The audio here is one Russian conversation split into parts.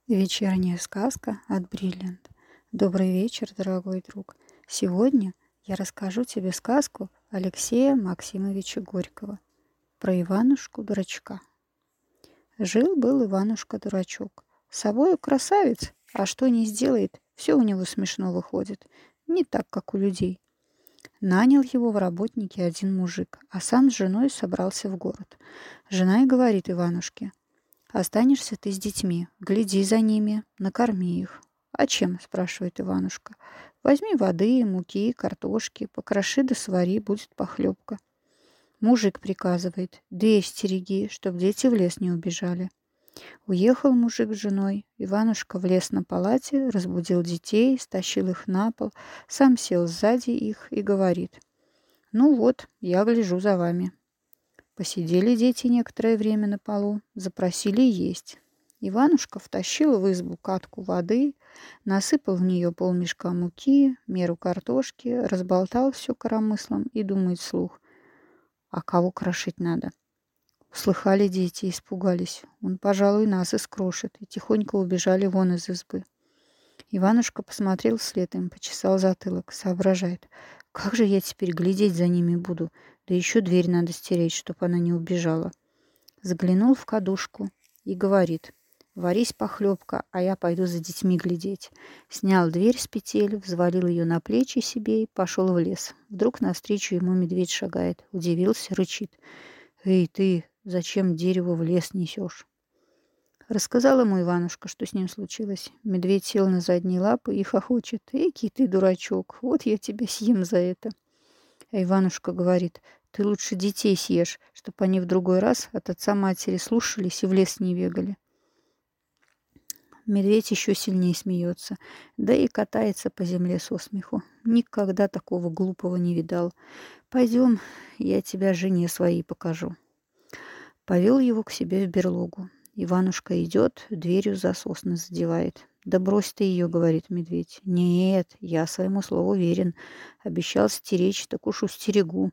Вечерняя сказка от Бриллиант. Добрый вечер, дорогой друг. Сегодня я расскажу тебе сказку Алексея Максимовича Горького про Иванушку-дурачка. Жил-был Иванушка-дурачок. Собою красавец, а что не сделает, все у него смешно выходит. Не так, как у людей. Нанял его в работники один мужик, а сам с женой собрался в город. Жена и говорит Иванушке: «Останешься ты с детьми, гляди за ними, накорми их». «А чем?» — спрашивает Иванушка. «Возьми воды, муки, картошки, покроши да свари, будет похлебка». Мужик приказывает: «Дверь стереги, чтоб дети в лес не убежали». Уехал мужик с женой. Иванушка влез на палате, разбудил детей, стащил их на пол, сам сел сзади их и говорит: «Ну вот, я гляжу за вами». Посидели дети некоторое время на полу, запросили есть. Иванушка втащил в избу катку воды, насыпал в нее полмешка муки, меру картошки, разболтал все коромыслом и думает вслух: «А кого крошить надо?» Услыхали дети, испугались. Он, пожалуй, нас и скрошит, и тихонько убежали вон из избы. Иванушка посмотрел вслед им, почесал затылок, соображает: «Как же я теперь глядеть за ними буду? Да еще дверь надо стереть, чтоб она не убежала». Заглянул в кадушку и говорит: «Варись похлебка, а я пойду за детьми глядеть». Снял дверь с петель, взвалил ее на плечи себе и пошел в лес. Вдруг навстречу ему медведь шагает. Удивился, рычит: «Эй, ты, зачем дерево в лес несешь?» Рассказал ему Иванушка, что с ним случилось. Медведь сел на задние лапы и хохочет: «Экий ты дурачок, вот я тебя съем за это». А Иванушка говорит: «Ты лучше детей съешь, чтоб они в другой раз от отца матери слушались и в лес не бегали». Медведь еще сильнее смеется, да и катается по земле со смеху. Никогда такого глупого не видал. «Пойдем, я тебя жене своей покажу». Повел его к себе в берлогу. Иванушка идет, дверью засос задевает. «Да брось ты ее», — говорит медведь. «Нет, я своему слову верен. Обещал стеречь, так уж устерегу».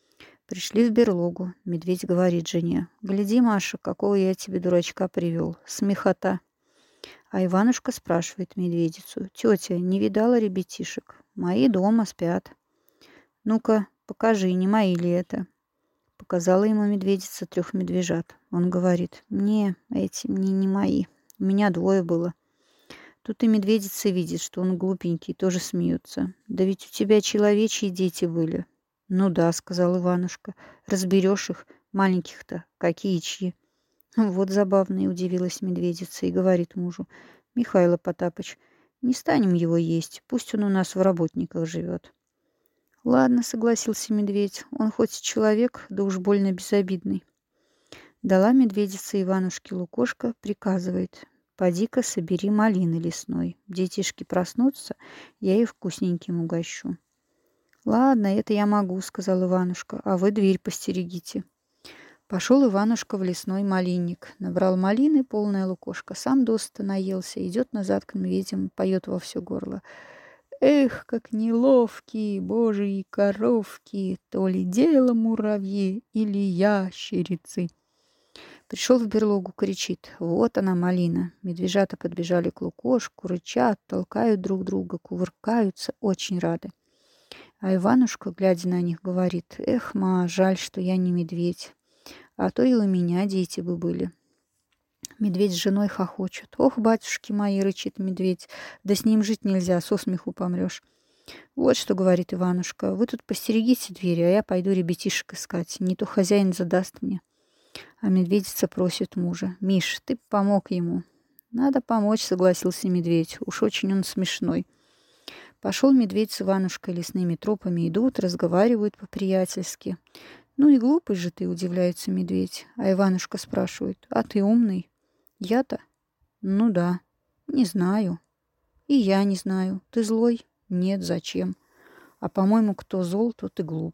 Пришли в берлогу. Медведь говорит жене: «Гляди, Маша, какого я тебе дурачка привел. Смехота». А Иванушка спрашивает медведицу: «Тетя, не видала ребятишек? Мои дома спят». «Ну-ка, покажи, не мои ли это?» Показала ему медведица 3 медвежат. Он говорит: «Не, эти мне не мои. У меня 2 было». Тут и медведица видит, что он глупенький, тоже смеется. «Да ведь у тебя человечьи дети были». «Ну да», — сказал Иванушка. «Разберешь их, маленьких-то, какие чьи». «Вот забавно», — и удивилась медведица и говорит мужу: «Михайло Потапыч, не станем его есть, пусть он у нас в работниках живет». «Ладно», — согласился медведь, «он хоть и человек, да уж больно безобидный». Дала медведица Иванушке лукошко, приказывает: «Поди-ка собери малины лесной. Детишки проснутся, я их вкусненьким угощу». «Ладно, это я могу», — сказал Иванушка, «а вы дверь постерегите». Пошел Иванушка в лесной малинник, набрал малины полное лукошко, сам досыта наелся, идет назад к медведям, поет во все горло: «Эх, как неловкие божьи коровки, то ли дело муравьи или ящерицы». Пришел в берлогу, кричит: «Вот она, малина!» Медвежата подбежали к лукошку, рычат, толкают друг друга, кувыркаются, очень рады. А Иванушка, глядя на них, говорит: «Эх, ма, жаль, что я не медведь, а то и у меня дети бы были». Медведь с женой хохочут. «Ох, батюшки мои!» — рычит медведь. «Да с ним жить нельзя, со смеху помрешь». «Вот что, — говорит Иванушка, — вы тут постерегите двери, а я пойду ребятишек искать, не то хозяин задаст мне». А медведица просит мужа: «Миш, ты б помог ему». «Надо помочь», — согласился медведь, «уж очень он смешной». Пошел медведь с Иванушкой лесными тропами, идут, разговаривают по-приятельски. «Ну и глупый же ты», — удивляется медведь. А Иванушка спрашивает: «А ты умный?» «Я-то? Ну да. Не знаю». «И я не знаю. Ты злой?» «Нет, зачем? А по-моему, кто зол, тот и глуп».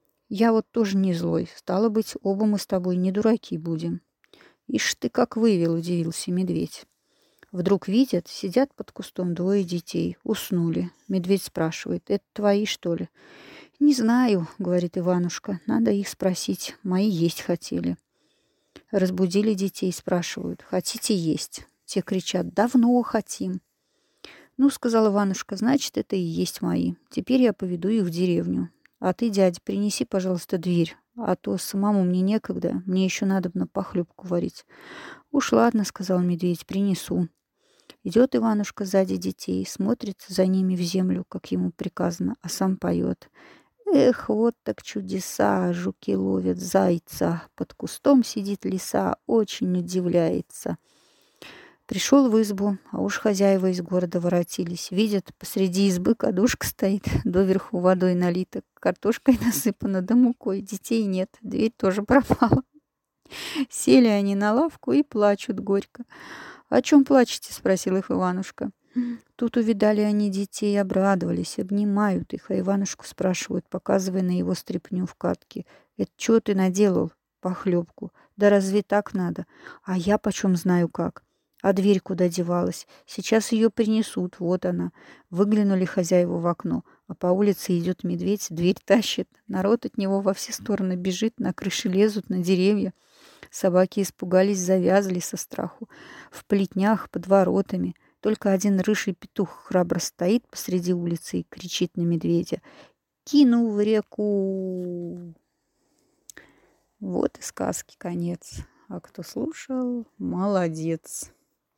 «Я вот тоже не злой. Стало быть, оба мы с тобой не дураки будем». «Ишь ты как вывел», — удивился медведь. Вдруг видят, сидят под кустом 2 детей, уснули. Медведь спрашивает: «Это твои, что ли?» «Не знаю», — говорит Иванушка, — «надо их спросить. Мои есть хотели». Разбудили детей, спрашивают: «Хотите есть?» Те кричат: «Давно хотим». «Ну, — сказал Иванушка, — значит, это и есть мои. Теперь я поведу их в деревню. А ты, дядя, принеси, пожалуйста, дверь, а то самому мне некогда, мне еще надобно похлебку варить». «Уж ладно, — сказал медведь, — принесу». Идет Иванушка сзади детей, смотрит за ними в землю, как ему приказано, а сам поет: «Эх, вот так чудеса! Жуки ловят зайца, под кустом сидит лиса, очень удивляется». Пришел в избу, а уж хозяева из города воротились. Видят, посреди избы кадушка стоит, доверху водой налита, картошкой насыпана, да мукой. Детей нет, дверь тоже пропала. Сели они на лавку и плачут горько. «О чем плачете?» — спросил их Иванушка. Тут увидали они детей, обрадовались, обнимают их, а Иванушку спрашивают, показывая на его стряпню в катке: «Это чё ты наделал, похлебку? Да разве так надо? А я почем знаю как? А дверь куда девалась? Сейчас ее принесут, вот она». Выглянули хозяева в окно, а по улице идет медведь, дверь тащит. Народ от него во все стороны бежит, на крыши лезут, на деревья. Собаки испугались, завязли со страху. В плетнях, под воротами. Только один рыжий петух храбро стоит посреди улицы и кричит на медведя: «Кинул в реку!» Вот и сказки конец. А кто слушал, молодец.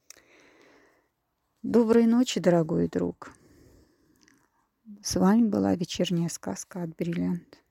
Доброй ночи, дорогой друг. С вами была вечерняя сказка от Бриллиант.